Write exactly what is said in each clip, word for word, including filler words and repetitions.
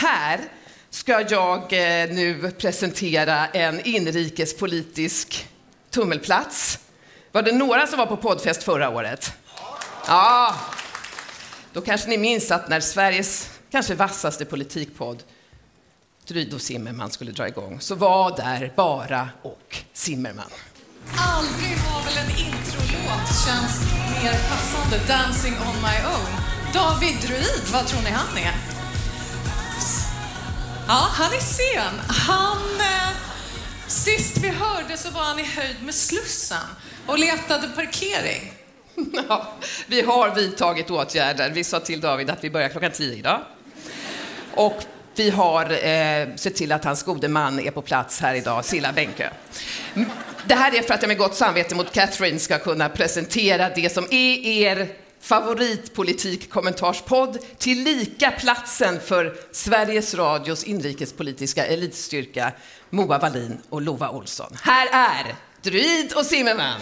här ska jag eh, nu presentera en inrikespolitisk tummelplats. Var det några som var på poddfest förra året? Ja, då kanske ni minns att när Sveriges kanske vassaste politikpodd Dryd och Zimmerman skulle dra igång så var där bara och Zimmerman. Aldrig har väl en introlåt känns mer passande. Dancing on my own. David Druid, vad tror ni han är? Ja, han är sen. Han... Eh, sist vi hörde så var han i höjd med Slussen och letade parkering. Ja, vi har vidtagit åtgärder. Vi sa till David att vi börjar klockan tio idag. Och vi har eh, sett till att hans gode man är på plats här idag, Silla Bänke. Det här är för att jag med gott samvete mot Catherine ska kunna presentera det som är er favoritpolitik-kommentarspodd till lika platsen för Sveriges Radios inrikespolitiska elitstyrka Moa Wallin och Lova Olsson. Här är Dryd och Zimmerman.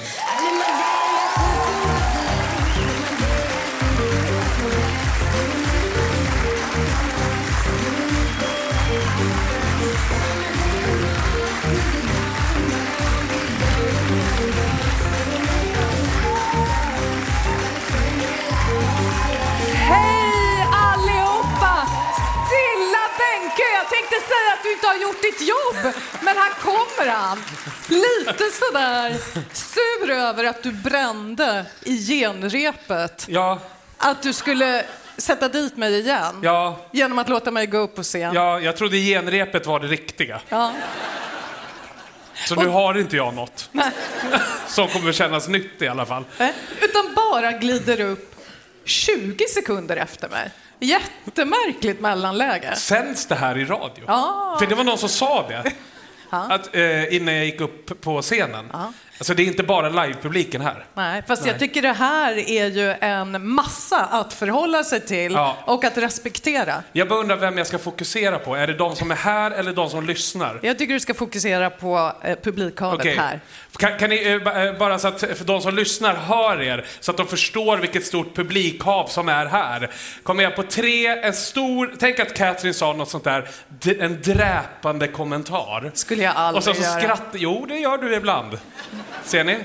Jag tänkte säga att du inte har gjort ditt jobb, men här kommer han. Lite sådär sur över att du brände i genrepet. Ja. Att du skulle sätta dit mig igen. Ja. Genom att låta mig gå upp på scen. Ja, jag trodde genrepet var det riktiga. Ja. Så nu har inte jag något. Nej. Som kommer kännas nytt i alla fall. Nej. Utan bara glider upp tjugo sekunder efter mig. Jättemärkligt mellanläge. Sänds det här i radio? Ja. För det var någon som sa det. Ja. Att, eh, innan jag gick upp på scenen. Ja. Alltså det är inte bara livepubliken här. Nej, fast Nej. jag tycker det här är ju en massa att förhålla sig till Ja. och att respektera. Jag bara undrar vem jag ska fokusera på. Är det de som är här eller de som lyssnar? Jag tycker du ska fokusera på eh, publikhavet Okej. här. Kan, kan ni, eh, bara så att för de som lyssnar hör er, så att de förstår vilket stort publikhav som är här. Kommer jag på tre, en stor, tänk att Catherine sa något sånt där, d- en dräpande kommentar. Skulle jag aldrig Och så, så göra. skratt, jo det gör du ibland. Ser ni?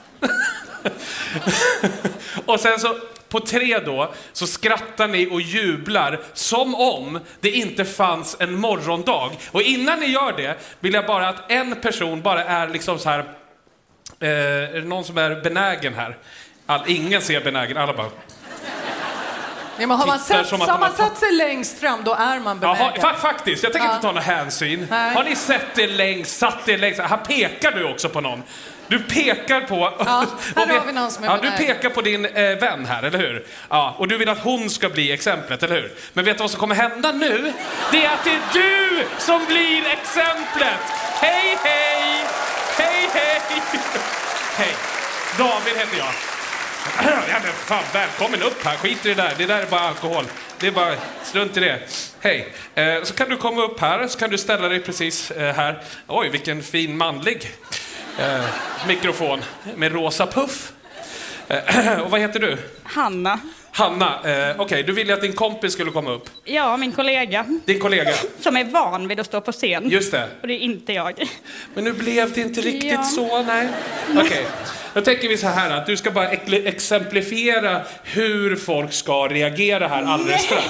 Och sen så på tre då så skrattar ni och jublar som om det inte fanns en morgondag. Och innan ni gör det vill jag bara att en person bara är liksom så här, eh, är det någon som är benägen här? All, ingen ser benägen, alla bara... Ja, men har man, tittar sett, som att har de man har- satt sig längst fram, då är man benägen. Jaha, fa- faktiskt, jag tänker Ja. inte ta någon hänsyn. Nej. Har ni sett det längst, satt det längst? Här pekar du också på någon. Du pekar på... Ja, här och har vi någon som är ja, du benägen. pekar på din eh, vän här, eller hur? Ja, och du vill att hon ska bli exemplet, eller hur? Men vet du vad som kommer hända nu? Det är att det är du som blir exemplet! Hej, hej! Hej, hej! Hej, David heter jag. Ja, men fan, välkommen upp här, skit i det där. Det där är bara alkohol. Det är bara strunt i det. Hej, eh, så kan du komma upp här, så kan du ställa dig precis eh, här. Oj, vilken fin manlig eh, mikrofon med rosa puff. Eh, och vad heter du? Hanna. Hanna, eh, okej, okay, du ville att din kompis skulle komma upp. Ja, min kollega. Din kollega. Som är van vid att stå på scen. Just det. Och det är inte jag. Men nu blev det inte riktigt Ja. så, nej. Okej, okay. Då tänker vi så här att du ska bara ekle- exemplifiera hur folk ska reagera här alldeles strax.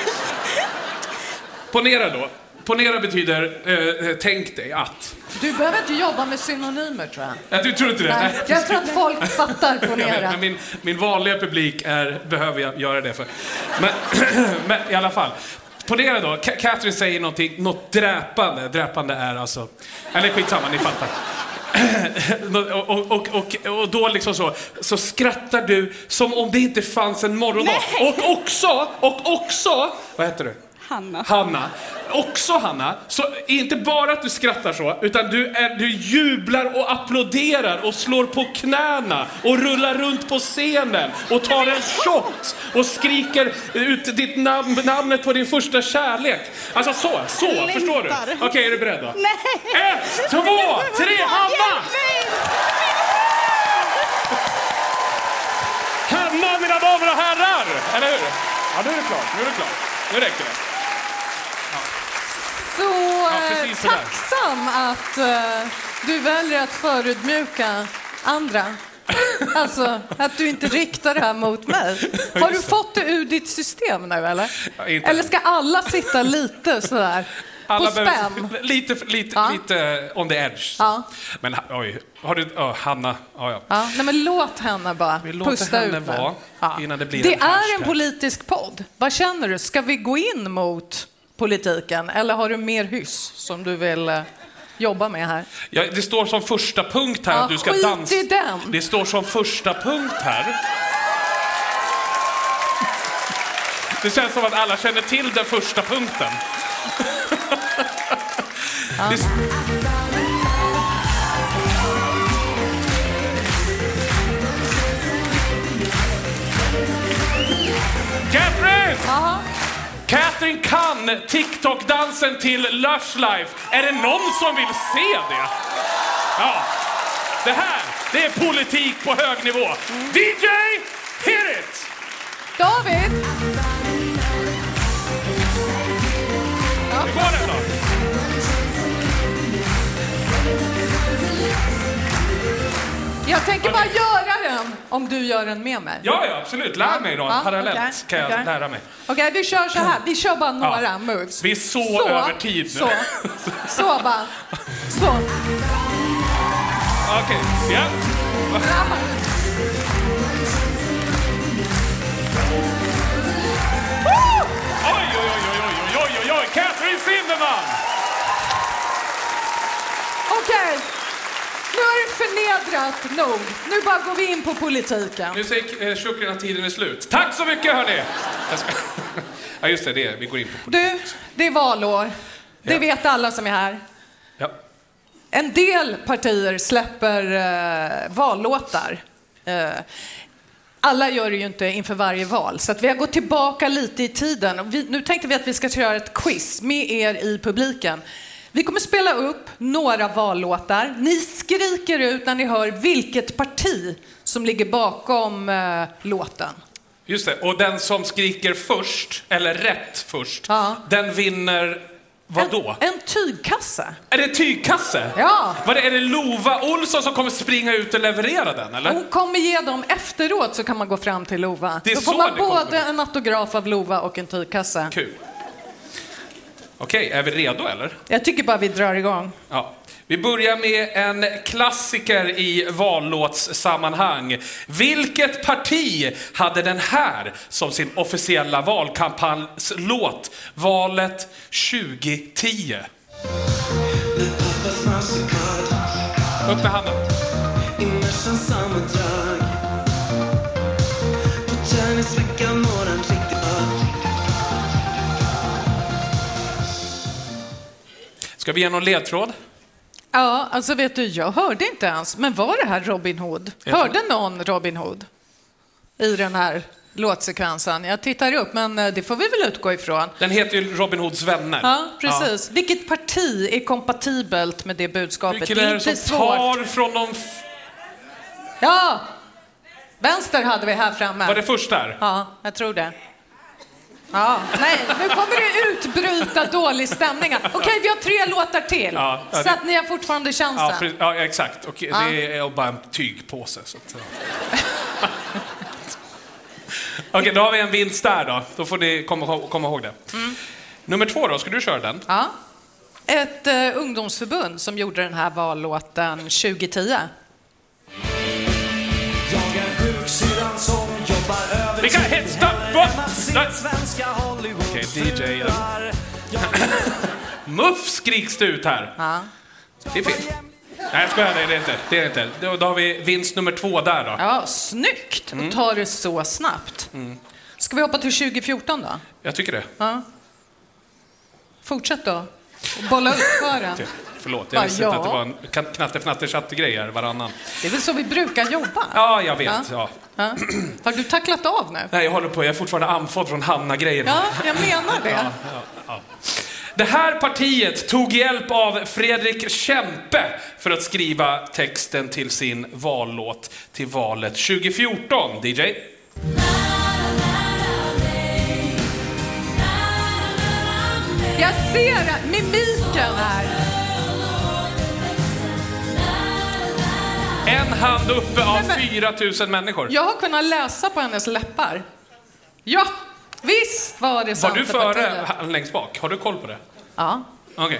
Ponera då. Ponera betyder, eh, tänk dig att... Du behöver inte jobba med synonymer, tror jag. Ja, du tror inte det? Nej, Nej. jag tror att folk fattar på Jag vet, nera. men min, min vanliga publik är, behöver jag göra det för. Men, men i alla fall. Ponera då, Ka- Catherine säger någonting, något dräpande. Dräpande är alltså... Eller skitsamma, ni fattar. och, och, och, och, och då liksom så, så skrattar du som om det inte fanns en morgondag. Nej. Och också, och också... Vad heter du? Hanna. Hanna. Också Hanna, så inte bara att du skrattar så, utan du, är, du jublar och applåderar och slår på knäna och rullar runt på scenen och tar en shot och skriker ut ditt namn, namnet på din första kärlek. Alltså så, så, Längtar. förstår du? Okej, okay, är du beredd då? Nej. Ett, två, tre, Hanna! Hanna, mina damer och herrar! Eller hur? Ja, nu är det klart, nu är det klart. Nu räcker det. precis sådär. tacksam att uh, du väljer att förödmjuka andra. Alltså, att du inte riktar det här mot mig. Har du fått det ur ditt system nu, eller? Ja, inte. Eller ska alla sitta lite sådär Alla på spänn? behöver, lite, lite, Ja. lite on the edge. Ja. Men oj, har du... Oh, Hanna, ja, ja. Ja, nej, men låt henne bara Vi låter pusta henne ut nu. vara Ja. innan det blir Det en är hashtag. en politisk podd. Vad känner du? Ska vi gå in mot politiken? Eller har du mer hyss som du vill eh, jobba med här? Ja, det står som första punkt här Ja, att du ska skit dansa. i den. Det står som första punkt här. Det känns som att alla känner till den första punkten. Ja. Det... Catherine! Aha. Catherine kan TikTok-dansen till Lush Life. Är det någon som vill se det? Ja, det här, det är politik på hög nivå. D J, hit it! David! Hur går det då? Jag tänker bara göra den om du gör den med mig. Ja, ja, absolut. Lär mig då. Ja, Parallellt okej, kan jag okej. lära mig. Okej, vi kör så här. Vi kör bara några Ja. moves. Vi är så över tid nu. Så, så bara. Så. Okej, ja. Oj, oj, oj, oj, oj, oj, oj, oj. Catherine Zimmerman! Okej. Nu är det förnedrat nog. Nu bara går vi in på politiken. Nu säger eh, Shukran att tiden är slut. Tack så mycket, hörni! Jag ska... Ja, just det, det är, vi går in på politik. Du, det är valår. Det Ja. vet alla som är här. Ja. En del partier släpper eh, vallåtar. Eh, alla gör det ju inte inför varje val, så att vi har gått tillbaka lite i tiden. Och vi, nu tänkte vi att vi ska köra ett quiz med er i publiken. Vi kommer spela upp några vallåtar. Ni skriker ut när ni hör vilket parti som ligger bakom eh, låten. Just det, och den som skriker först, eller rätt först, Ja. den vinner vad då? En, en tygkasse. Är det tygkasse? Ja. Vad är det Lova Olsson som kommer springa ut och leverera den, eller? Hon kommer ge dem efteråt, så kan man gå fram till Lova. Det är Då får så man det kommer både en autograf av Lova och en tygkasse. Kul. Okej, är vi redo eller? Jag tycker bara vi drar igång. Ja. Vi börjar med en klassiker i vallåtssammanhang. Vilket parti hade den här som sin officiella valkampanjslåt valet tjugo tio? Upp med handen. Ska vi ge någon ledtråd? Ja, alltså vet du, jag hörde inte ens. Men var det här Robin Hood? Jag Hörde någon Robin Hood i den här låtsekvensen? Jag tittar upp, men det får vi väl utgå ifrån. Den heter ju Robin Hoods vänner. Ja, precis. Vilket parti är kompatibelt med det budskapet? Vilket det är är det inte som svårt. tar från de... F- Ja! Vänster hade vi här framme. Var det först där? Ja, jag tror det. Ja, nej, nu kommer det utbryta dålig stämning. Okej, vi har tre låtar till. Ja, ja, så det- att ni har fortfarande chansen. Ja, pre- ja exakt. Och Ja. det är bara en tygpåse. Så att, ja. Okej, då har vi en vinst där då. Då får ni komma, komma ihåg det. Mm. Nummer två då, ska du köra den? Ja. Ett eh, ungdomsförbund som gjorde den här vallåten tjugo tio. Jag är sjuksyrran som jobbar över Vi kan hit, stopp, stopp, stopp. svenska Hollywood. Okej, D J. Muff skriks det ut här. Ja. Det är fel. Nej, jag skojar, det är det inte. Det är det inte. Då, då har vi vinst nummer två där då. Ja, snyggt. Mm. Och tar det så snabbt. Ska vi hoppa till tjugo fjorton då? Jag tycker det. Ja. Fortsätt då. Och bolla upp för den. Okej, förlåt, jag Ja, visste ja. inte att det var en kan- knatte-fnatte-chatte-grej här varannan. Det är väl så vi brukar jobba? Ja, jag vet. Ja. Ja. Ja. Har du tacklat av nu? Nej, jag håller på. Jag är fortfarande andfådd från Hanna-grejen. Ja, jag menar det. Ja, ja, ja. Det här partiet tog hjälp av Fredrik Kempe för att skriva texten till sin vallåt till valet tjugo fjorton. D J? Jag ser mimiken här. En hand uppe av Nej, men- fyra tusen människor. Jag har kunnat läsa på hennes läppar. Ja, visst var det Var du före Centerpartiet. han längst bak? Har du koll på det? Ja. Okej.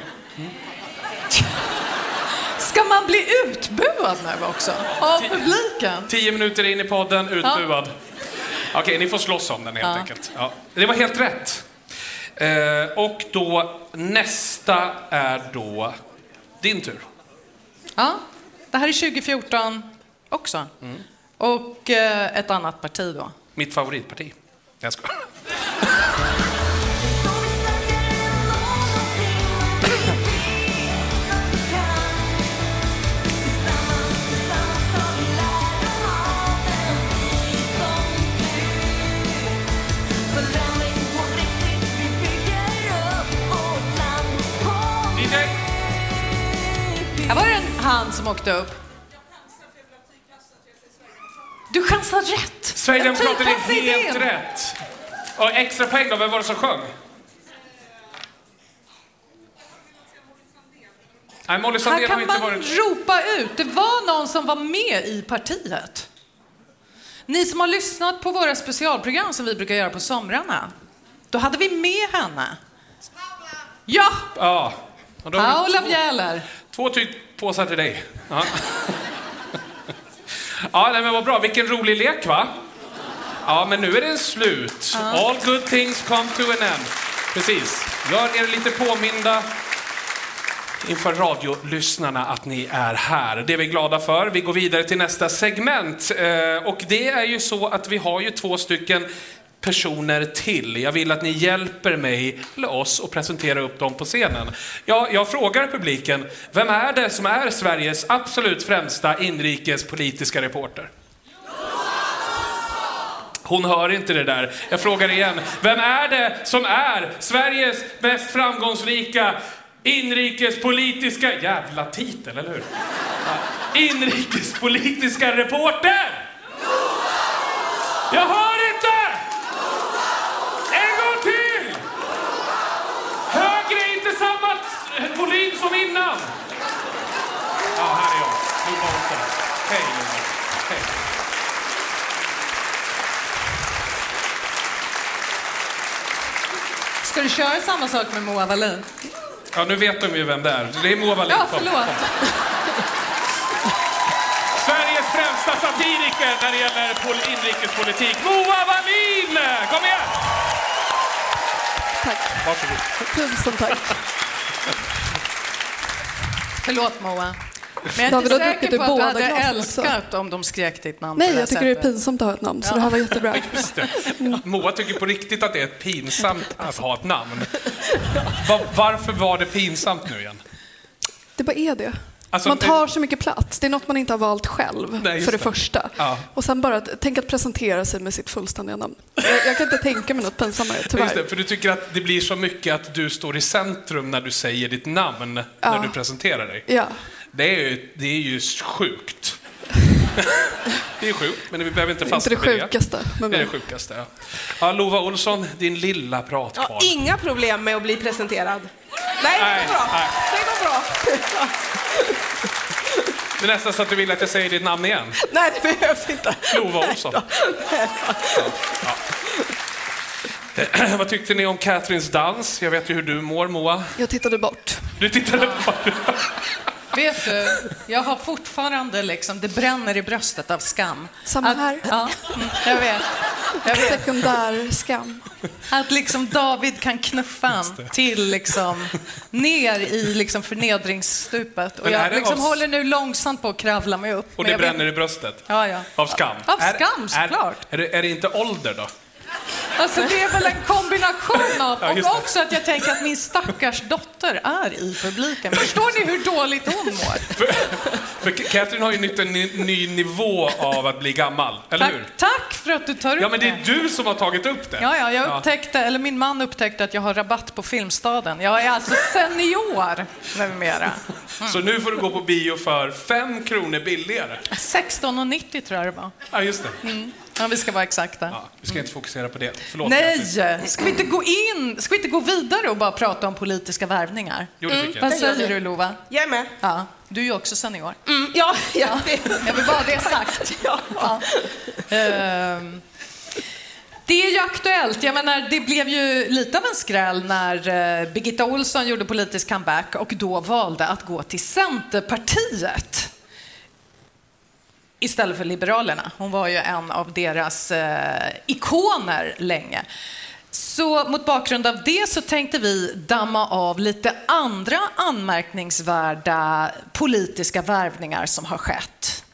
Ska man bli utbuad nu också? Av publiken? Tio minuter in i podden, utbuad. Okej, ni får slåss om den helt Ja. enkelt. Ja. Det var helt rätt. Eh, och då nästa är då din tur. Ja, det här är tjugo fjorton också. Mm. Och eh, ett annat parti då. Mitt favoritparti. Jag ska. D J. Här var det en hand som åkte upp. Du chansar rätt. Sverigedemokraterna Jag är typ helt idén. rätt. Och extra poäng då, vem var det som sjöng? Nej, Molly Här Sandén har kan inte man varit... ropa ut. Det var någon som var med i partiet. Ni som har lyssnat på våra specialprogram som vi brukar göra på somrarna. Då hade vi med henne. Ja, Ja. Och då har vi Paula två- Bjäller. Två typ påsar till dig. Ja, ja nej, men vad bra. Vilken rolig lek, va? Ja, men nu är den slut. All good things come to an end. Precis. Gör er lite påminda inför radiolyssnarna att ni är här. Det är vi glada för. Vi går vidare till nästa segment. Eh, och det är ju så att vi har ju två stycken personer till. Jag vill att ni hjälper mig, eller oss, att presentera upp dem på scenen. Ja, jag frågar publiken, vem är det som är Sveriges absolut främsta inrikespolitiska reporter? Hon hör inte det där. Jag frågar igen, vem är det som är Sveriges mest framgångsrika inrikespolitiska... Jävla titel, eller hur? Ja. Inrikespolitiska reporter! Jag hör inte! En gång till! Högre, inte samma volym som innan. Ja, här är jag. Lova Olsson. Hej, Lova. Hej. Ska du köra samma sak med Moa Wallin? Ja, nu vet de ju vem det är. Det är Moa Wallin. Ja, förlåt. Sveriges främsta satiriker när det gäller pol- inrikespolitik. Moa Wallin! Kom igen! Tack. Varsågod. Tusen tack. Förlåt, Moa. Men jag är David, inte har säker druckit på att du båda hade glasen älskat om de skrek ditt namn Nej, på det jag tycker det är sättet. pinsamt att ha ett namn, så det här var jättebra. Just det. Moa tycker på riktigt att det är pinsamt att ha ett namn. Va- varför var det pinsamt nu igen? Det bara är det. Alltså, Man tar så mycket plats. Det är något man inte har valt själv, Nej, just för det, det. första. Ja. Och sen bara, att- tänk att presentera sig med sitt fullständiga namn. Jag, jag kan inte tänka mig något pinsammare, Just tyvärr. det, för du tycker att det blir så mycket att du står i centrum när du säger ditt namn när Ja. du presenterar dig. Ja. Det är ju, det är ju sjukt. Det är sjukt, men vi behöver inte Inte fastna det vid det. sjukaste. Men Det är det sjukaste, ja. Ja, Lova Olsson, din lilla pratkvarn. Ja, inga problem med att bli presenterad. Nej, det Nej, går bra. nej. Det går bra. Det är nästan så att du vill att jag säger ditt namn igen. Nej, det behövs inte. Lova Olsson. Ja. Vad tyckte ni om Katrins dans? Jag vet ju hur du mår, Moa. jag tittade bort. Du tittade på... Vet du, jag har fortfarande liksom, det bränner i bröstet av skam. Samma Att- här. Ja, mm, jag vet. Jag vet. Sekundär skam. Att liksom David kan knuffa han till liksom ner i liksom förnedringsstupet. Och Men är jag det liksom av- håller nu långsamt på att kravla mig upp. Och men det jag vet- bränner i bröstet? Ja, ja. Av skam? Av Är- skam, såklart. Är, är, det, är det inte ålder då? Alltså det är väl en kombination av, Ja, just och det. också att jag tänker att min stackars dotter är i publiken. Förstår ni hur dåligt hon mår? För, för Katrin har ju nytt en ny, ny nivå av att bli gammal, eller Tack, hur? tack för att du tar upp Ja, men det är du som har tagit upp det. Ja, ja, jag upptäckte, eller min man upptäckte att jag har rabatt på Filmstaden. Jag är alltså senior numera. Så nu får du gå på bio för fem kronor billigare. sexton nittio tror jag det var. Ja, just det. Ja, vi ska vara exakta. Ja, vi ska inte fokusera på det. Förlåt. Nej, ska vi inte gå in, ska vi inte gå vidare och bara prata om politiska värvningar? Jo, det tycker jag. Vad säger du, Lova? Jag är med. Ja, du är ju också senior. Mm, ja, ja. Det. Jag vill bara ha det sagt. Ja. Ja. Ehm, Det är ju aktuellt. Jag menar, det blev ju lite av en skräll när eh, Birgitta Ohlsson gjorde politisk comeback och då valde att gå till Centerpartiet istället för Liberalerna. Hon var ju en av deras eh, ikoner länge. Så mot bakgrund av det så tänkte vi damma av lite andra anmärkningsvärda politiska värvningar som har skett.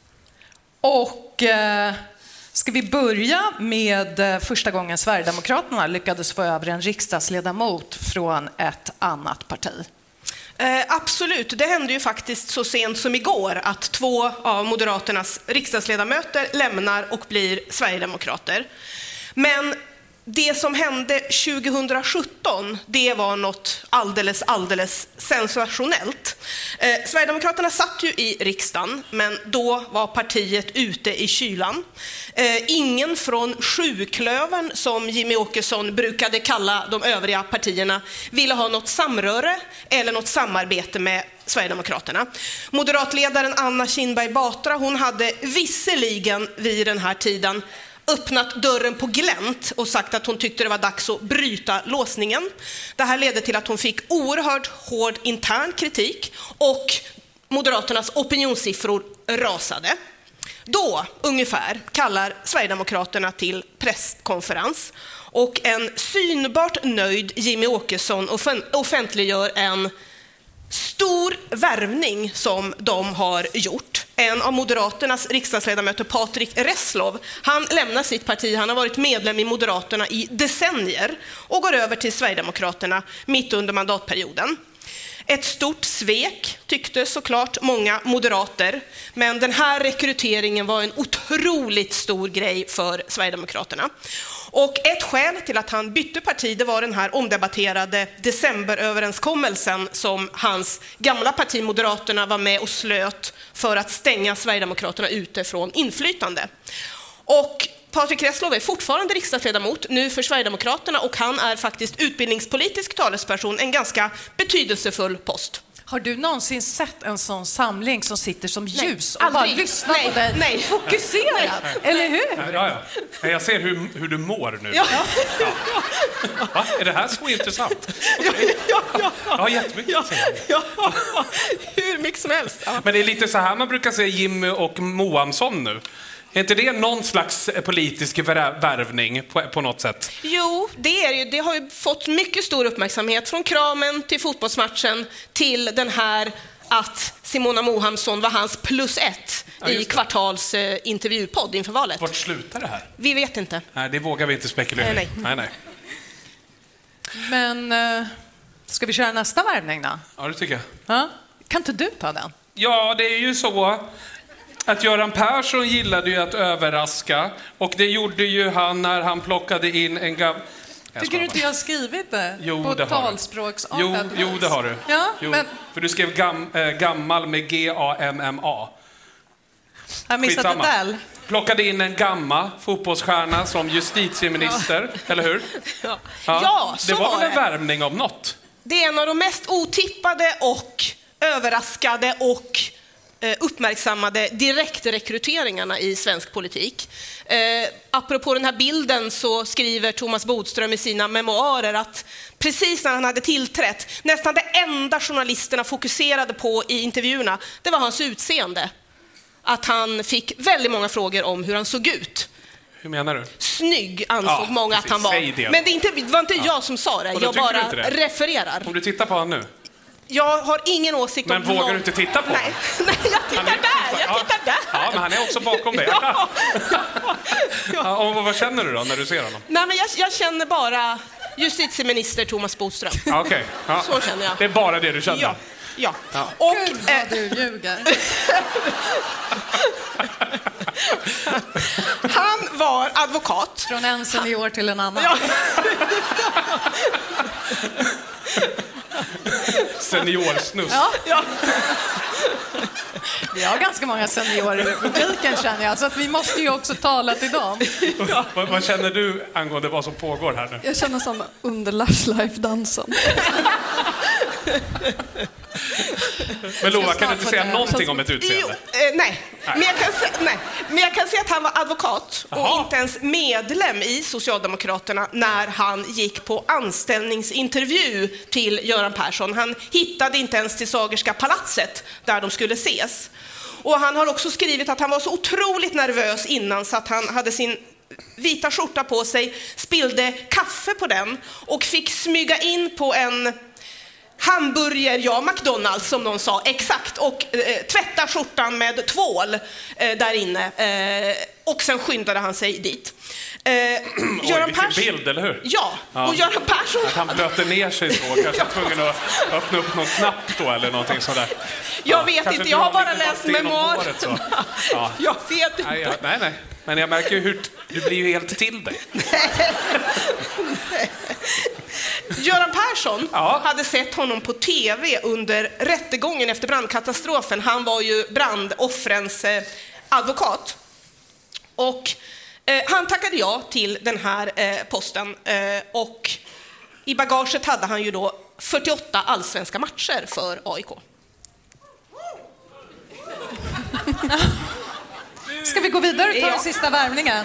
Och eh, ska vi börja med eh, första gången Sverigedemokraterna lyckades få över en riksdagsledamot från ett annat parti? Eh, absolut, det hände ju faktiskt så sent som igår att två av Moderaternas riksdagsledamöter lämnar och blir Sverigedemokrater. Men det som hände tjugohundrasjutton, det var något alldeles, alldeles sensationellt. Eh, Sverigedemokraterna satt ju i riksdagen, men då var partiet ute i kylan. Eh, ingen från sjuklövern, som Jimmy Åkesson brukade kalla de övriga partierna, ville ha något samröre eller något samarbete med Sverigedemokraterna. Moderatledaren Anna Kinberg Batra, hon hade visserligen vid den här tiden öppnat dörren på glänt och sagt att hon tyckte det var dags att bryta låsningen. Det här ledde till att hon fick oerhört hård intern kritik och Moderaternas opinionssiffror rasade. Då, ungefär, kallar Sverigedemokraterna till presskonferens och en synbart nöjd Jimmy Åkesson offentliggör en stor värvning som de har gjort. En av Moderaternas riksdagsledamöter, Patrik Reslow, han lämnar sitt parti. Han har varit medlem i Moderaterna i decennier och går över till Sverigedemokraterna mitt under mandatperioden. Ett stort svek, tyckte såklart många moderater, men den här rekryteringen var en otroligt stor grej för Sverigedemokraterna. Och ett skäl till att han bytte parti, det var den här omdebatterade decemberöverenskommelsen som hans gamla parti Moderaterna var med och slöt för att stänga Sverigedemokraterna ute från inflytande. Och Patrik Reslow är fortfarande riksdagsledamot nu för Sverigedemokraterna och han är faktiskt utbildningspolitisk talesperson, en ganska betydelsefull post. Har du någonsin sett en sån samling som sitter som ljus och aldrig. bara lyssnar Nej, på dig? nej. Fokuserat, eller hur? Ja, ja. Jag ser hur, hur du mår nu. Ja. Ja. Va? Är det här så intressant? Ja, ja, ja. Ja, jättemycket att säga. Ja, hur mycket som helst. Ja. Men det är lite så här man brukar säga Jimmy och Moamsson nu. Är inte det någon slags politisk värvning på, på något sätt? Jo, det är ju. Det har ju fått mycket stor uppmärksamhet från kramen till fotbollsmatchen till den här att Simona Mohamsson var hans plus ett ja, i Kvartals eh, intervjupodd inför valet. Vart slutar det här? Vi vet inte. Nej, det vågar vi inte spekulera i. Nej, nej. nej, nej. Men eh, ska vi köra nästa värvning då? Ja, det tycker jag. Ja? Kan inte du ta den? Ja, det är ju så att Göran Persson gillade ju att överraska och det gjorde ju han när han plockade in en gammal... Tycker du inte jag har skrivit det? Jo, på det har talspråksartad jo, vis? jo, det har du. Ja, jo, men... För du skrev gam, äh, gammal med G A M M A. Jag har missat det där. Plockade in en gammal fotbollsstjärna som justitieminister, ja. Eller hur? Ja, ja, ja så det var var väl en det. värvning om något? Det är en av de mest otippade och överraskade och uppmärksammade direktrekryteringarna i svensk politik. Eh, apropå den här bilden så skriver Thomas Bodström i sina memoarer att precis när han hade tillträtt, nästan det enda journalisterna fokuserade på i intervjuerna, det var hans utseende. Att han fick väldigt många frågor om hur han såg ut. Hur menar du? Snygg ansåg ja, många precis. att han var. Det. Men det, är inte, det var inte ja. jag som sa det, jag bara refererar. Om du tittar på honom nu. Jag har ingen åsikt men om vågar någon... du inte titta på Nej, nej jag tittar är... där, jag tittar ja. där. Ja, men han är också bakom dig. Ja. Ja, och vad känner du då när du ser honom? Nej, men jag, jag känner bara justitieminister Thomas Bodström. Ja, okay. Ja. Så känner jag. Det är bara det du känner? Ja. Ja. ja. Och Gud, vad äh... du ljuger. Han var advokat. Från en senior till en annan. Ja. Seniorsnusk. Ja. Ja. Vi har ganska många seniorer i publiken känner jag, så att vi måste ju också tala till dem. Ja. vad, vad känner du angående vad som pågår här nu? Jag känner som under Lush Life-dansen. Men Lova, kan du inte snart säga få det. någonting om ett utseende? Jo, eh, nej. Men jag, kan se, nej. Men jag kan säga att han var advokat och Jaha. inte ens medlem i Socialdemokraterna när han gick på anställningsintervju till Göran Persson. Han hittade inte ens till Sagerska palatset där de skulle ses. Och han har också skrivit att han var så otroligt nervös innan så att han hade sin vita skjorta på sig, spillde kaffe på den och fick smyga in på en hamburger, ja, McDonalds som någon sa, exakt, och eh, tvätta skjortan med tvål eh, där inne. Eh, och sen skyndade han sig dit. Eh, Oj, Göran vilken Persson, bild, eller hur? ja, Ja. och Göran Persson... Att han blöter ner sig så, kanske är tvungen att öppna upp någon knapp då eller någonting sådär. Jag Ja, vet kanske inte, du jag har har bara lite läst vatten genom memoarer. håret, så. Ja. Jag vet inte. Nej, ja, nej, nej. Men jag märker ju hur du blir ju helt till dig. Göran Persson Ja. hade sett honom på tv under rättegången efter brandkatastrofen. Han var ju brandoffrens eh, advokat. Och eh, han tackade ja till den här eh, posten. Eh, och i bagaget hade han ju då fyrtioåtta allsvenska matcher för A I K. Ska vi gå vidare och ta Ja. den sista värvningen?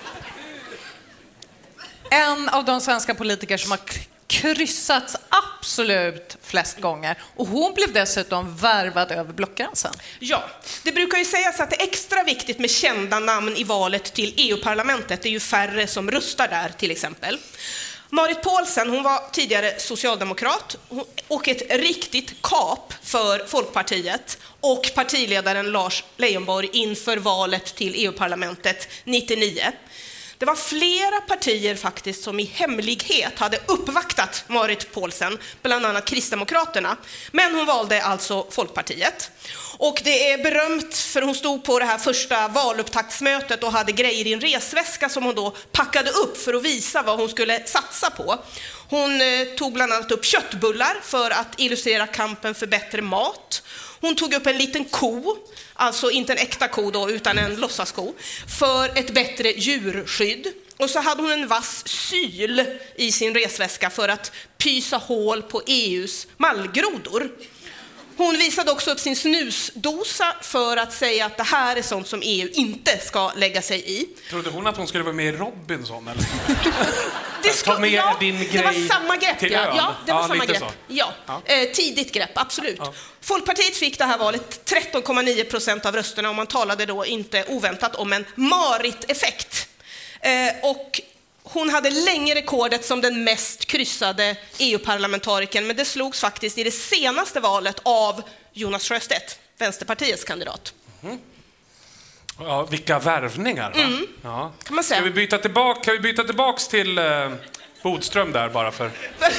En av de svenska politiker som har k- kryssats absolut flest gånger. Och hon blev dessutom värvad över blockgränsen. Ja, det brukar ju sägas att det är extra viktigt med kända namn i valet till E U-parlamentet. Det är ju färre som röstar där till exempel. Marit Paulsen, hon var tidigare socialdemokrat och ett riktigt kap för Folkpartiet och partiledaren Lars Leijonborg inför valet till E U-parlamentet nittionio. Det var flera partier faktiskt som i hemlighet hade uppvaktat Marit Paulsen, bland annat Kristdemokraterna. Men hon valde alltså Folkpartiet. Och det är berömt för hon stod på det här första valupptaktsmötet och hade grejer i en resväska som hon då packade upp för att visa vad hon skulle satsa på. Hon eh, tog bland annat upp köttbullar för att illustrera kampen för bättre mat. Hon tog upp en liten ko, alltså inte en äkta ko då, utan en låtsasko, för ett bättre djurskydd. Och så hade hon en vass syl i sin resväska för att pysa hål på E U:s mallgrodor. Hon visade också upp sin snusdosa för att säga att det här är sånt som E U inte ska lägga sig i. Trodde hon att hon skulle vara med i Robinson? Eller? Det, Ta med ja, din det var grej samma grepp, till ja. ön. Ja, det var Ja, samma lite grepp. så. Ja. Ja. Eh, tidigt grepp, absolut. Ja. Folkpartiet fick det här valet tretton komma nio procent av rösterna och man talade då inte oväntat om en Marit-effekt. Eh, och hon hade länge rekordet som den mest kryssade E U-parlamentarikern, men det slogs faktiskt i det senaste valet av Jonas Sjöstedt, Vänsterpartiets kandidat. Ja, vilka värvningar, va? Mm. Ja. Kan man säga. Ska vi byta tillbaka, kan vi byta tillbaks till eh, Bodström där bara för...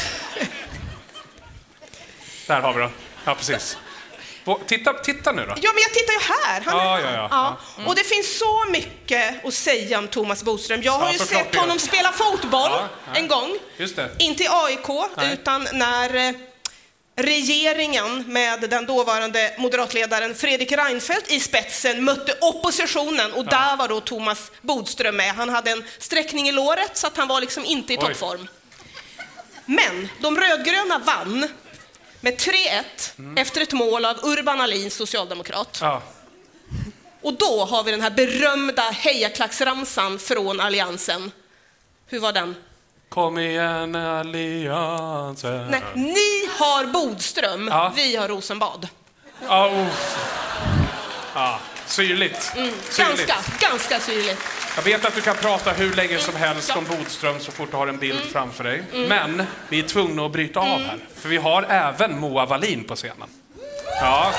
Där har vi då. Ja, precis. Bo- Titta, titta nu då. Ja, men jag tittar ju här. Han är Ja, här. ja, ja. Ja. Och det finns så mycket att säga om Thomas Bodström. Jag har Ja, ju såklart sett det. honom spela fotboll Ja, ja. en gång. Just det. Inte i A I K, Nej. utan när eh, regeringen med den dåvarande moderatledaren Fredrik Reinfeldt i spetsen mötte oppositionen. Och där var då Thomas Bodström med. Han hade en sträckning i låret så att han var liksom inte i Oj. toppform. Men de rödgröna vann med tre ett efter ett mål av Urban Ahlin, socialdemokrat. Ja. Och då har vi den här berömda hejaklacksramsan från Alliansen. Hur var den? Kom igen, Alliansen. Nej, ni har Bodström, Ja. vi har Rosenbad. Ja, oh. Ja, syrligt. Mm, syrligt. ganska, ganska syrligt. Jag vet att du kan prata hur länge som helst om Bodström så fort du har en bild framför dig. Men vi är tvungna att bryta av här. För vi har även Moa Wallin på scenen. Ja.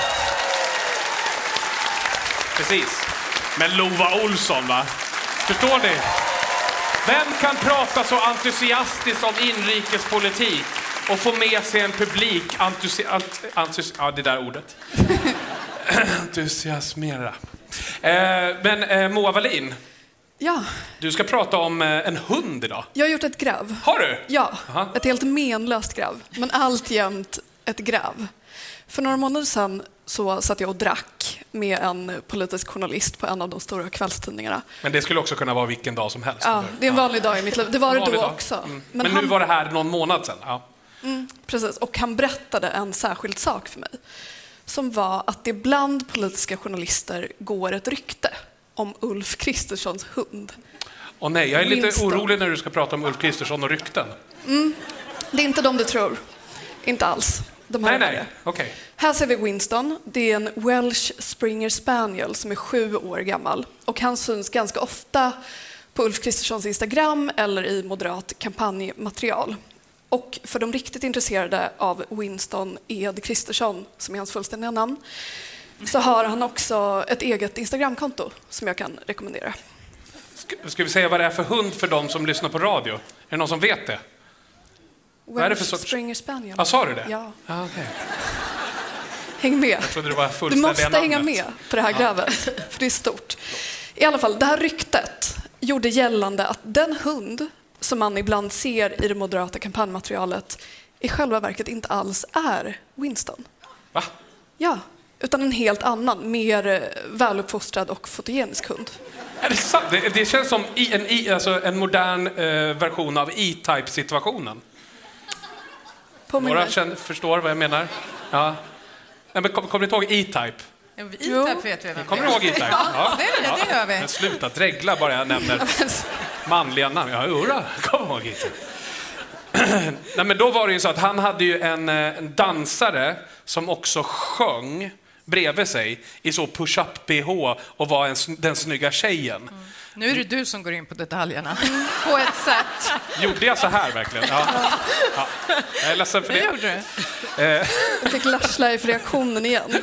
Precis. Men Lova Olsson, va? Förstår ni? Vem kan prata så entusiastiskt om inrikespolitik och få med sig en publik entusi- ant- entusi- ja, det där ordet. Entusiasmera. Eh, men eh, Moa Wallin, Ja, du ska prata om eh, en hund idag. jag har gjort ett gräv. Har du? Ja, Aha. ett helt menlöst gräv. Men alltjämt ett gräv. För några månader sedan så satt jag och drack med en politisk journalist på en av de stora kvällstidningarna. Men det skulle också kunna vara vilken dag som helst. Ja, det är en vanlig dag i mitt liv. Det var det då dag. också. Mm. Men, Men han, nu var det här någon månad sedan. Ja. Mm, precis, och han berättade en särskild sak för mig. Som var att det bland politiska journalister går ett rykte om Ulf Kristerssons hund. Och nej, jag är lite Winston. orolig när du ska prata om Ulf Kristersson och rykten. Mm, det är inte de du tror. Inte alls. De här Nej, är nej. värre. Okej. Här ser vi Winston. Det är en Welsh Springer Spaniel som är sju år gammal. Och han syns ganska ofta på Ulf Kristerssons Instagram eller i moderat kampanjmaterial. Och för de riktigt intresserade av Winston Ed Kristersson, som är hans fullständiga namn, så har han också ett eget Instagramkonto som jag kan rekommendera. Ska, ska vi säga vad det är för hund för de som lyssnar på radio? Är det någon som vet det? Vad är det för Welsh sorts- Springer Spaniel. Ja, sa du det? Ja. Ah, okay. Häng med. Jag trodde det var Du fullständiga måste namnet. hänga med på det här grävet, för det är stort. I alla fall, det här ryktet gjorde gällande att den hund som man ibland ser i det moderata kampanjmaterialet i själva verket inte alls är Winston. Va? Ja, utan en helt annan, mer eh, väluppfostrad och fotogenisk hund. Är det sant? Det, det känns som i, en, i, alltså en modern eh, version av E-Type-situationen. Påminner Några mig. känner, förstår vad jag menar? Ja. Nej, men kom, kommer ni ihåg E-Type? E-Type vet vi vem Kommer ni ihåg E-Type? Ja, det, det gör vi. Men sluta dregla bara jag nämner manliga namn. Ja, ura. Kom ihåg E-Type. Nej, men då var det ju så att han hade ju en, en dansare som också sjöng bredvid sig i så push-up-B H och var en, den snygga tjejen. Mm. Nu är det du som går in på detaljerna. På ett sätt. Gjorde jag så här verkligen? Ja. Ja. Jag är ledsen för det. Det gjorde du. Eh, Jag fick Lash-Life-reaktionen igen.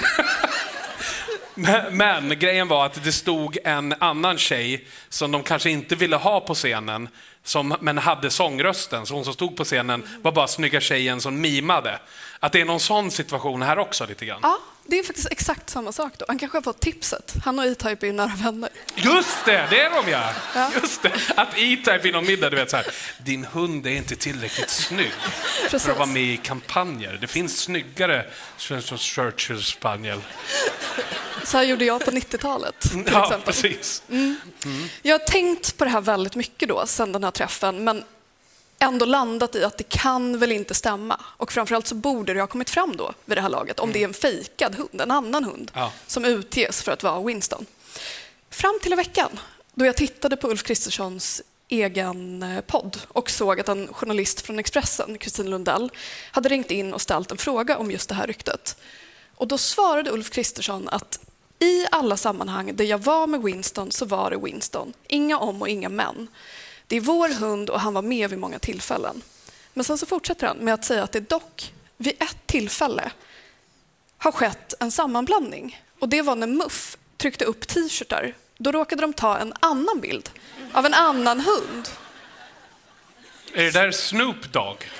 men, men grejen var att det stod en annan tjej som de kanske inte ville ha på scenen, som, men hade sångrösten. Så hon som stod på scenen var bara snygga tjejen som mimade. Att det är någon sån situation här också lite grann. Ja, det är faktiskt exakt samma sak då. Han kanske har fått tipset. Han och E-Type är ju nära vänner. Just det, det är de ja. Ja. Just det, att E-Type inom middag, du vet så här, din hund är inte tillräckligt snygg Precis. för att vara med i kampanjer. Det finns snyggare Churchill Spaniel. Så här gjorde jag på nittiotalet till Ja, exempel. precis. Jag har tänkt på det här väldigt mycket då sedan den här träffen, men ändå landat i att det kan väl inte stämma. Och framförallt så borde det ha kommit fram då vid det här laget om det är en fejkad hund, en annan hund Ja. som utges för att vara Winston. Fram till i veckan då jag tittade på Ulf Kristerssons egen podd och såg att en journalist från Expressen, Kristin Lundell, hade ringt in och ställt en fråga om just det här ryktet. Och då svarade Ulf Kristersson att i alla sammanhang där jag var med Winston så var det Winston. Inga om och inga men. Det är vår hund och han var med vid många tillfällen. Men sen så fortsätter han med att säga att det dock vid ett tillfälle har skett en sammanblandning. Och det var när M U F tryckte upp t-shirtar. Då råkade de ta en annan bild av en annan hund. Är det där Snoop Dogg?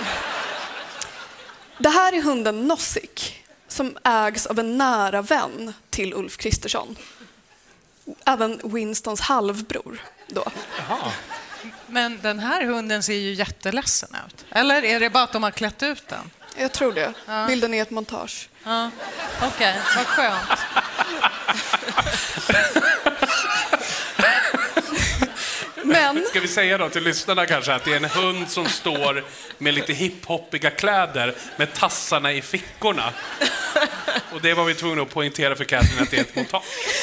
Det här är hunden Nozick som ägs av en nära vän till Ulf Kristersson. Även Winstons halvbror då. Jaha. Men den här hunden ser ju jätteledsen ut. Eller är det bara att de har klätt ut den? Jag tror det. Ja. Bilden är ett montage. Ja. Okej, okay, vad skönt. Men Ska vi säga då till lyssnarna kanske att det är en hund som står med lite hiphoppiga kläder med tassarna i fickorna. Och det var vi tvungna att poängtera för Katrin att det är ett montage.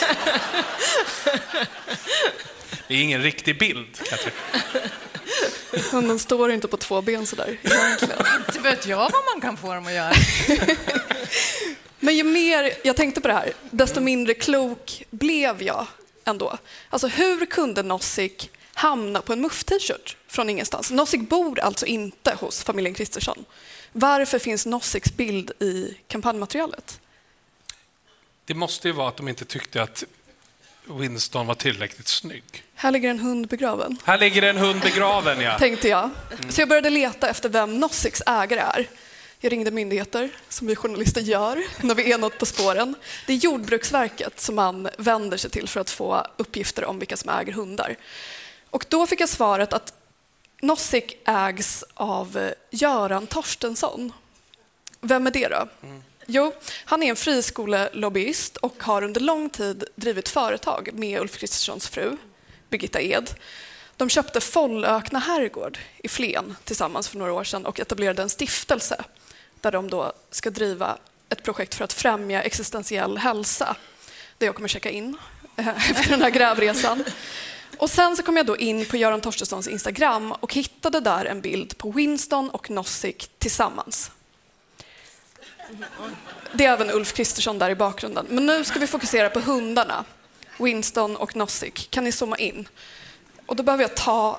Det är ingen riktig bild, Katrin. hunden står inte på två ben sådär egentligen. Inte vet jag vad man kan få dem att göra. Men ju mer jag tänkte på det här, desto mindre klok blev jag ändå. Alltså hur kunde Nozick hamna på en M U F-t-shirt från ingenstans? Nozick bor alltså inte hos familjen Kristersson. Varför finns Nozicks bild i kampanjmaterialet? Det måste ju vara att de inte tyckte att Winston var tillräckligt snygg. Här ligger en hund begraven, Här ligger en hund begraven, ja. tänkte jag. Så jag började leta efter vem Nozicks ägare är. Jag ringde myndigheter, som vi journalister gör när vi är något på spåren. Det är Jordbruksverket som man vänder sig till för att få uppgifter om vilka som äger hundar. Och då fick jag svaret att Nozick ägs av Göran Torstensson. Vem är det då? Mm. Jo, han är en friskolelobbyist och har under lång tid drivit företag med Ulf Kristerssons fru, Birgitta Ed. De köpte Follökna herrgård i Flen tillsammans för några år sedan och etablerade en stiftelse där de då ska driva ett projekt för att främja existentiell hälsa. Där jag kommer checka in efter den här grävresan. Och sen så kom jag då in på Göran Torstenssons Instagram och hittade där en bild på Winston och Nozick tillsammans. Det är även Ulf Kristersson där i bakgrunden. Men nu ska vi fokusera på hundarna. Winston och Nozick. Kan ni zooma in? Och då behöver jag ta...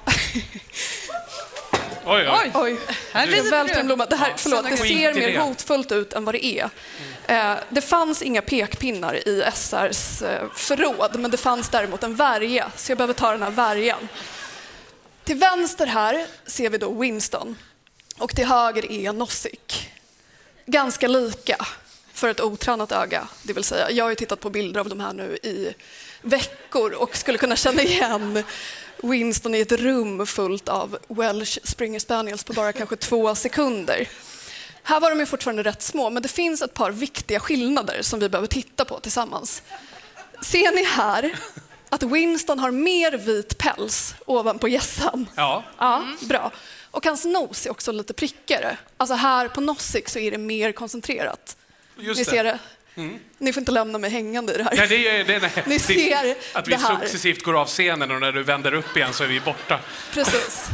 Oj, oj. oj. Här Det, är en blomma. Det, här, förlåt, det Skit ser i mer det. hotfullt ut än vad det är. Eh, det fanns inga pekpinnar i S R:s eh, förråd, men det fanns däremot en värja, så jag behöver ta den här värjan. Till vänster här ser vi då Winston och till höger är Nozick. Ganska lika för ett otränat öga, det vill säga. Jag har ju tittat på bilder av de här nu i veckor och skulle kunna känna igen Winston i ett rum fullt av Welsh Springer Spaniels på bara kanske två sekunder. Här var de ju fortfarande rätt små, men det finns ett par viktiga skillnader som vi behöver titta på tillsammans. Ser ni här att Winston har mer vit päls ovanpå hjässan? Ja. Ja, bra. Och hans nos är också lite prickigare. Alltså här på Nozick så är det mer koncentrerat. Just Ni det. ser det? Mm. Ni får inte lämna mig hängande i det här. Nej, det är, det är, nej. Ni ser att vi det här. successivt går av scenen och när du vänder upp igen så är vi borta. Precis.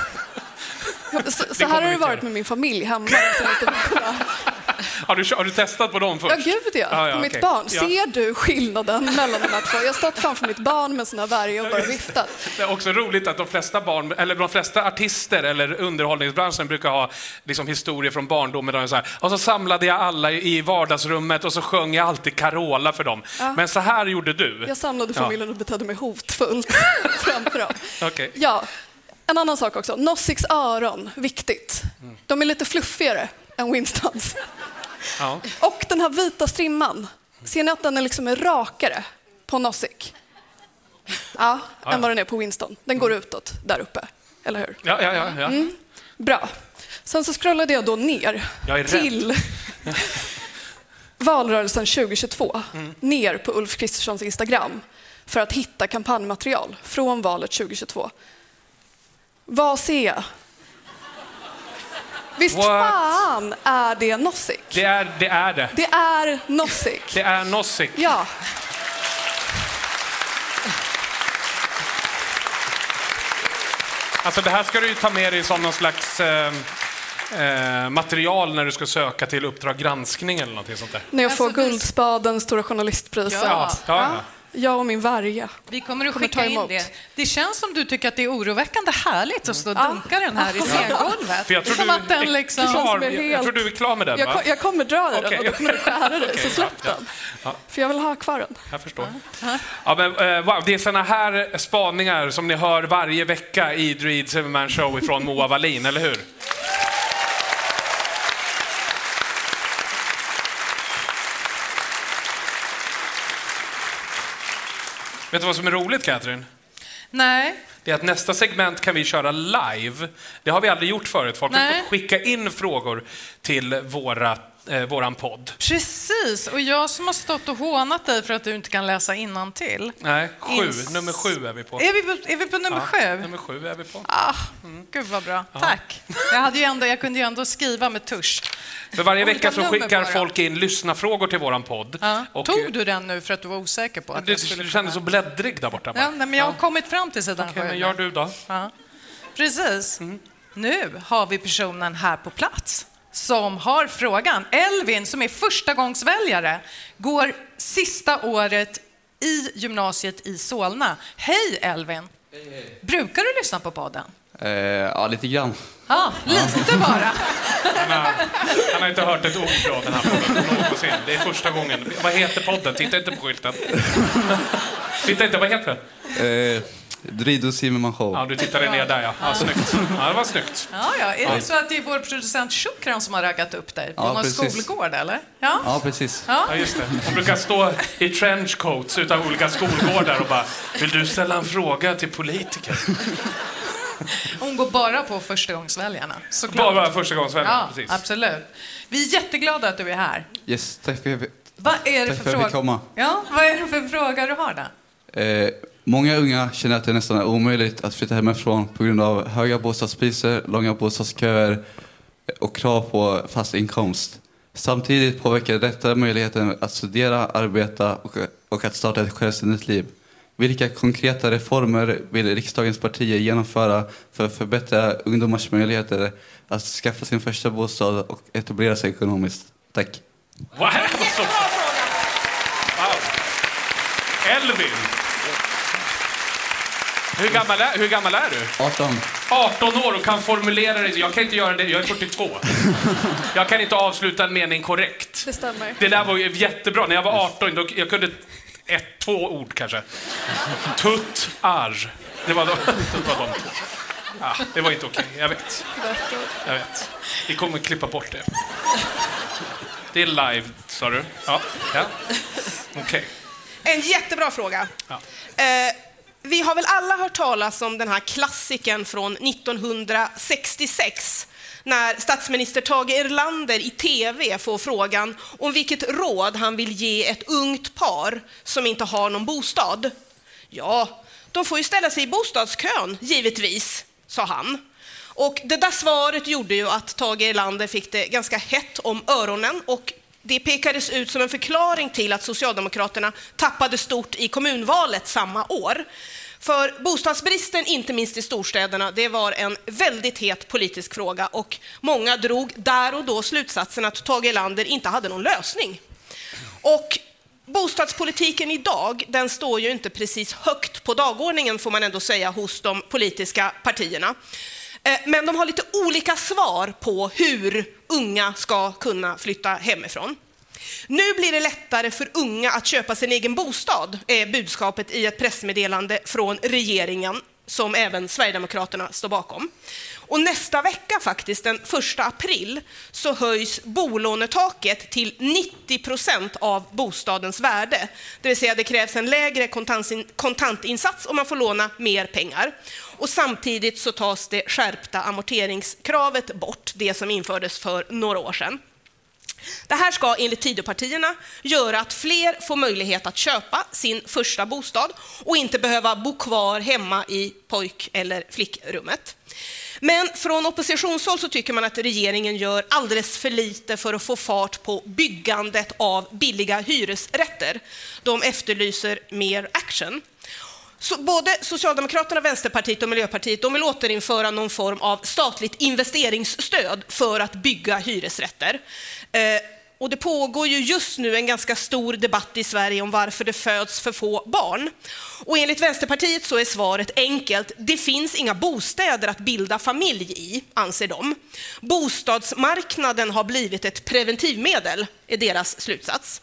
Så, så kommer här har vi det till. varit med min familj hemma. Har du, har du testat på dem först? Ja, gud ja. Ah, ja, på okej. mitt barn. Ja. Ser du skillnaden mellan de här två? Jag har stått framför mitt barn med såna värjor och bara viftat. Det är också roligt att de flesta barn, eller de flesta artister eller underhållningsbranschen brukar ha liksom historier från barndomen där de så här, och så samlade jag alla i vardagsrummet och så sjöng jag alltid Carola för dem. Ja. Men så här gjorde du. Jag samlade familjen och betedde mig hotfullt framför dem. Okej. Ja, en annan sak också. Nozicks öron, viktigt. De är lite fluffigare än Winstons. Ja. Och den här vita strimman, ser ni att den är liksom är rakare på Nozick? Ja, ja. än vad den är på Winston. Den går utåt där uppe, eller hur? Ja, ja, ja. ja. Mm. Bra. Sen så scrollade jag då ner Jag är rädd. till valrörelsen tjugohundratjugotvå. Mm. Ner på Ulf Kristerssons Instagram för att hitta kampanjmaterial från valet tjugohundratjugotvå. Vad ser jag? Visst What? fan är det Nozick? Det är det. Är det. Det är Nozick. Det är Nozick. Ja. Alltså det här ska du ju ta med dig som någon slags eh, eh, material när du ska söka till Uppdrag granskning eller något sånt där. När jag får Alltså, det- Guldspaden, Stora journalistpriset. Ja. Ja, ja. Jag och min värja. Vi kommer att Kommer skicka ta in emot. det. Det känns som du tycker att det är oroväckande härligt att stå och dunka den här i scengolvet. För jag tror Som du att den är liksom... känns klar. som en Jag, helt- jag tror du är klar med den, Jag, va? ko- jag kommer dra i den Okej. och då kommer du skära dig, så Okej, släpp ja, den. ja. För jag vill ha kvar den. Jag förstår. Ja, men, eh, wow, det är såna här spaningar som ni hör varje vecka i Dreed Zimmerman Show ifrån Moa Wallin, eller hur? Vet du vad som är roligt, Katrin? Nej. Det är att nästa segment kan vi köra live. Det har vi aldrig gjort förut. Folk har Nej. fått skicka in frågor till våra, eh, våran podd. Precis, och jag som har stått och hånat dig för att du inte kan läsa innantill. Nej, sju. Ins- Nummer sju är vi på. Är vi på, är vi på nummer Ja, sju? nummer sju är vi på. Ah, Gud vad bra. Tack. Jag, hade ju ändå, jag kunde ju ändå skriva med tusch. För varje Och vecka vilka så nummer skickar bara? folk in lyssnafrågor till våran podd. Ja. Och, Tog du den nu för att du var osäker på att Du, jag skulle du kände så bläddrig där borta. bara. Ja, nej, men jag har kommit fram till sidan Okej, sju. men gör du då? Ja. Precis. Nu har vi personen här på plats som har frågan. Elvin, som är förstagångsväljare, går sista året i gymnasiet i Solna. Hej Elvin! Brukar du lyssna på podden? Eh, ja, lite grann. Ja, lite bara. Han har, han har inte hört ett ord från den här podden någonsin. Det är första gången. Vad heter podden? Titta inte på skylten. Titta inte, vad heter den? Eh, Drido Zimmerman Show. Ja, du tittade ner där, ja. Ja, snyggt. Ja, det var snyggt. Ja, ja. Är det så att det är vår producent Shukran som har raggat upp dig på Ja, någon precis. skolgård, eller? Ja. Ja, precis. Ja, just det. Hon brukar stå i trenchcoats utav olika skolgårdar och bara, vill du ställa en fråga till politiker? Hon går bara på förstagångsväljarna. Såklart. Bara förstagångsväljarna, Ja, precis. absolut. Vi är jätteglada att du är här. Yes, tack för att jag Vad är det Tack för för att jag fick fråga? komma. Ja, vad är det för fråga du har då? Eh, många unga känner att det nästan är omöjligt att flytta hemifrån på grund av höga bostadspriser, långa bostadsköer och krav på fast inkomst. Samtidigt påverkar detta möjligheten att studera, arbeta och, och att starta ett självständigt liv. Vilka konkreta reformer vill riksdagens partier genomföra för att förbättra ungdomars möjligheter att skaffa sin första bostad och etablera sig ekonomiskt? Tack. Wow, så... wow. Elvin! Hur gammal, är, hur gammal är du? arton. arton år och kan formulera det. Jag kan inte göra det, jag är fyrtiotvå. Jag kan inte avsluta en mening korrekt. Det stämmer. Det där var ju jättebra. När jag var arton, då, jag kunde ett, två ord kanske. Tutt, arr. Det var de, det var de två. Ja, det var inte okej, jag vet. Jag vet. Vi kommer klippa bort det. Det är live, sa du? Ja. Ja. Okej. Okay. En jättebra fråga. Ja. Eh, vi har väl alla hört talas om den här klassiken från nittonhundrasextiosex när statsminister Tage Erlander i tv får frågan om vilket råd han vill ge ett ungt par som inte har någon bostad. Ja, de får ju ställa sig i bostadskön, givetvis, sa han. Och det där svaret gjorde ju att Tage Erlander fick det ganska hett om öronen och det pekades ut som en förklaring till att Socialdemokraterna tappade stort i kommunvalet samma år. För bostadsbristen, inte minst i storstäderna, det var en väldigt het politisk fråga och många drog där och då slutsatsen att Tage Erlander inte hade någon lösning. Och bostadspolitiken idag, den står ju inte precis högt på dagordningen får man ändå säga hos de politiska partierna. Men de har lite olika svar på hur unga ska kunna flytta hemifrån. Nu blir det lättare för unga att köpa sin egen bostad, är budskapet i ett pressmeddelande från regeringen som även Sverigedemokraterna står bakom. Och nästa vecka, faktiskt den första april, så höjs bolånetaket till nittio procent av bostadens värde. Det vill säga det krävs en lägre kontantinsats om man får låna mer pengar. Och samtidigt så tas det skärpta amorteringskravet bort, det som infördes för några år sedan. Det här ska enligt Tidöpartierna göra att fler får möjlighet att köpa sin första bostad och inte behöva bo kvar hemma i pojk- eller flickrummet. Men från oppositionshåll så tycker man att regeringen gör alldeles för lite för att få fart på byggandet av billiga hyresrätter. De efterlyser mer action. Så både Socialdemokraterna, Vänsterpartiet och Miljöpartiet de vill återinföra någon form av statligt investeringsstöd för att bygga hyresrätter. Eh, och det pågår ju just nu en ganska stor debatt i Sverige om varför det föds för få barn. Och enligt Vänsterpartiet så är svaret enkelt. Det finns inga bostäder att bilda familj i, anser de. Bostadsmarknaden har blivit ett preventivmedel, är deras slutsats.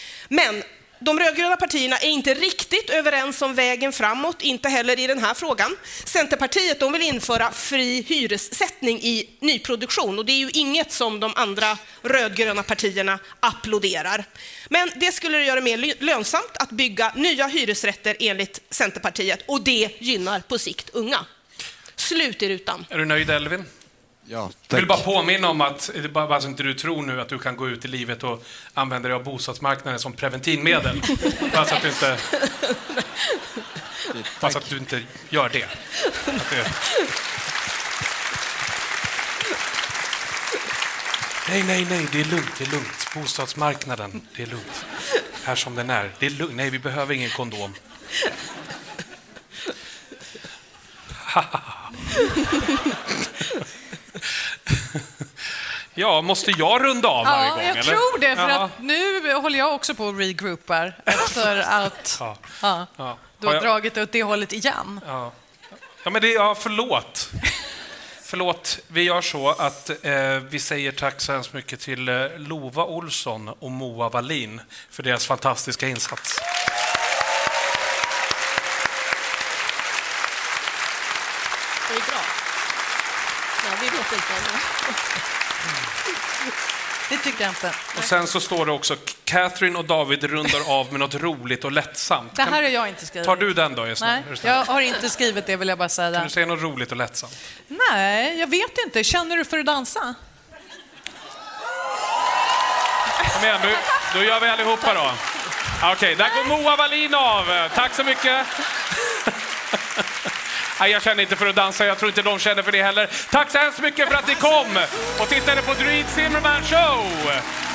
Men de rödgröna partierna är inte riktigt överens om vägen framåt, inte heller i den här frågan. Centerpartiet de vill införa fri hyressättning i nyproduktion och det är ju inget som de andra rödgröna partierna applåderar. Men det skulle göra mer lönsamt att bygga nya hyresrätter enligt Centerpartiet och det gynnar på sikt unga. Slut i rutan. Är du nöjd, Elvin? Ja, Jag vill bara påminna om att, bara, bara så inte du tror nu att du kan gå ut i livet och använda dig av bostadsmarknaden som preventivmedel. Bara så att du inte, bara så att du inte gör det. Att det... Nej, nej, nej, det är lugnt, det är lugnt. Bostadsmarknaden, det är lugnt. Här som den är, det är lugnt. Nej, vi behöver ingen kondom. Ja, måste jag runda av varje ja, gång? jag eller? tror det, för ja. att nu håller jag också på att regroupar efter att ja. Ja, Ja. du har jag... dragit det åt det hållet igen. Ja, ja men det är, ja, förlåt. Förlåt, vi gör så att eh, vi säger tack så hemskt mycket till eh, Lova Olsson och Moa Wallin för deras fantastiska insats. Det är bra. Ja, vi vet inte. det tycker jag inte. Och sen så står det också Catherine och David rundar av med något roligt och lättsamt. Det här är jag inte skrivit. Tar du den då? Just Nej, jag har inte skrivit det, vill jag bara säga. Kan du säga något roligt och lättsamt? Nej, jag vet inte. Känner du för att dansa? Kom igen, då, då gör vi allihopa då. Okej, okay, där går Moa Wallin av. Tack så mycket. Nej, jag känner inte för att dansa, jag tror inte de känner för det heller. Tack så hemskt mycket för att ni kom och tittade på Dreed Zimmerman Show.